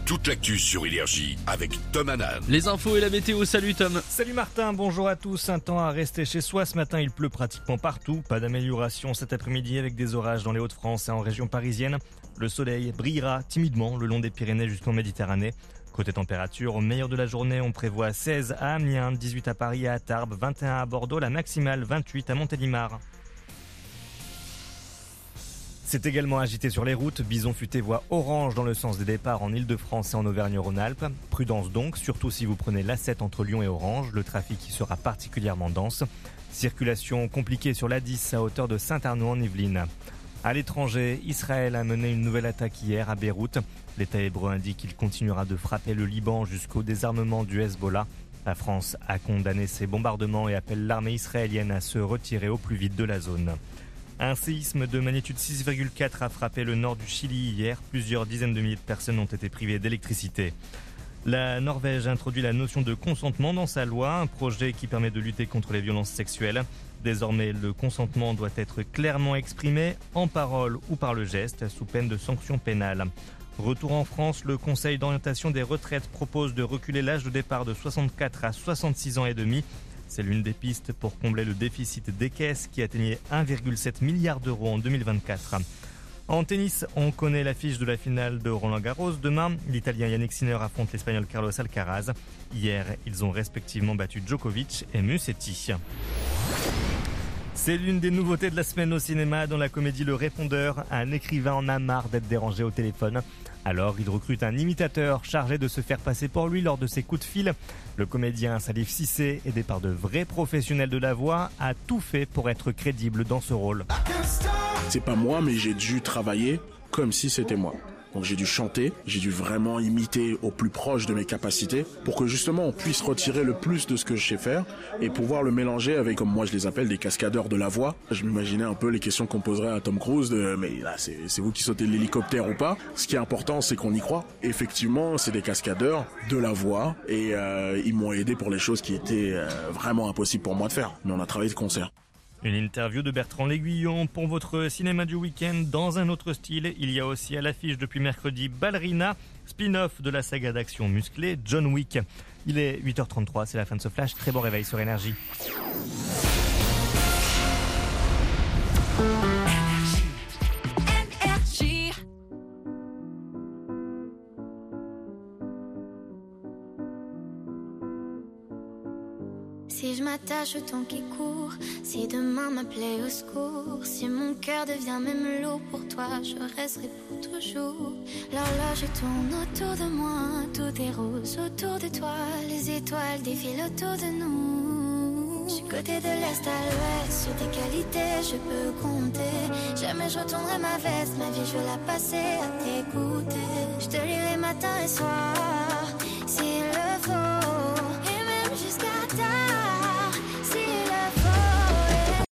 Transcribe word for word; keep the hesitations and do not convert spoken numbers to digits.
toute l'actu sur Énergie avec Tom Hanan. Les infos et la météo, salut Tom. Salut Martin, bonjour à tous. Un temps à rester chez soi. Ce matin, il pleut pratiquement partout. Pas d'amélioration cet après-midi avec des orages dans les Hauts-de-France et en région parisienne. Le soleil brillera timidement le long des Pyrénées jusqu'en Méditerranée. Côté température, au meilleur de la journée, on prévoit seize à Amiens, dix-huit à Paris et à Tarbes, vingt et un à Bordeaux, la maximale vingt-huit à Montélimar. C'est également agité sur les routes. Bison futé voie orange dans le sens des départs en Ile-de-France et en Auvergne-Rhône-Alpes. Prudence donc, surtout si vous prenez l'A sept entre Lyon et Orange. Le trafic y sera particulièrement dense. Circulation compliquée sur l'A dix à hauteur de Saint-Arnaud en Yvelines. À l'étranger, Israël a mené une nouvelle attaque hier à Beyrouth. L'État hébreu indique qu'il continuera de frapper le Liban jusqu'au désarmement du Hezbollah. La France a condamné ces bombardements et appelle l'armée israélienne à se retirer au plus vite de la zone. Un séisme de magnitude six virgule quatre a frappé le nord du Chili hier. Plusieurs dizaines de milliers de personnes ont été privées d'électricité. La Norvège introduit la notion de consentement dans sa loi, un projet qui permet de lutter contre les violences sexuelles. Désormais, le consentement doit être clairement exprimé, en parole ou par le geste, sous peine de sanctions pénales. Retour en France, le Conseil d'orientation des retraites propose de reculer l'âge de départ de soixante-quatre à soixante-six ans et demi. C'est l'une des pistes pour combler le déficit des caisses qui atteignait un virgule sept milliard d'euros en deux mille vingt-quatre. En tennis, on connaît l'affiche de la finale de Roland-Garros. Demain, l'Italien Yannick Sinner affronte l'Espagnol Carlos Alcaraz. Hier, ils ont respectivement battu Djokovic et Musetti. C'est l'une des nouveautés de la semaine au cinéma dans la comédie Le Répondeur. Un écrivain en a marre d'être dérangé au téléphone. Alors il recrute un imitateur chargé de se faire passer pour lui lors de ses coups de fil. Le comédien Salif Cissé, aidé par de vrais professionnels de la voix, a tout fait pour être crédible dans ce rôle. C'est pas moi, mais j'ai dû travailler comme si c'était moi. Donc j'ai dû chanter, j'ai dû vraiment imiter au plus proche de mes capacités pour que justement on puisse retirer le plus de ce que je sais faire et pouvoir le mélanger avec, comme moi je les appelle, des cascadeurs de la voix. Je m'imaginais un peu les questions qu'on poserait à Tom Cruise de « mais là c'est, c'est vous qui sautez de l'hélicoptère ou pas ?» Ce qui est important, c'est qu'on y croit. Effectivement, c'est des cascadeurs de la voix et euh, ils m'ont aidé pour les choses qui étaient euh, vraiment impossibles pour moi de faire. Mais on a travaillé de concert. Une interview de Bertrand L'Aiguillon pour votre cinéma du week-end dans un autre style. Il y a aussi à l'affiche depuis mercredi Ballerina, spin-off de la saga d'action musclée John Wick. Il est huit heures trente-trois, c'est la fin de ce flash. Très bon réveil sur Énergie. Si je m'attache au temps qui court, si demain m'appelait au secours, si mon cœur devient même lourd pour toi, je resterai pour toujours. L'horloge tourne autour de moi, tout est rose autour de toi, les étoiles défilent autour de nous. Du côté de l'est à l'ouest, sur tes qualités je peux compter. Jamais je retournerai ma veste, ma vie je veux la passer à t'écouter. Je te lirai matin et soir,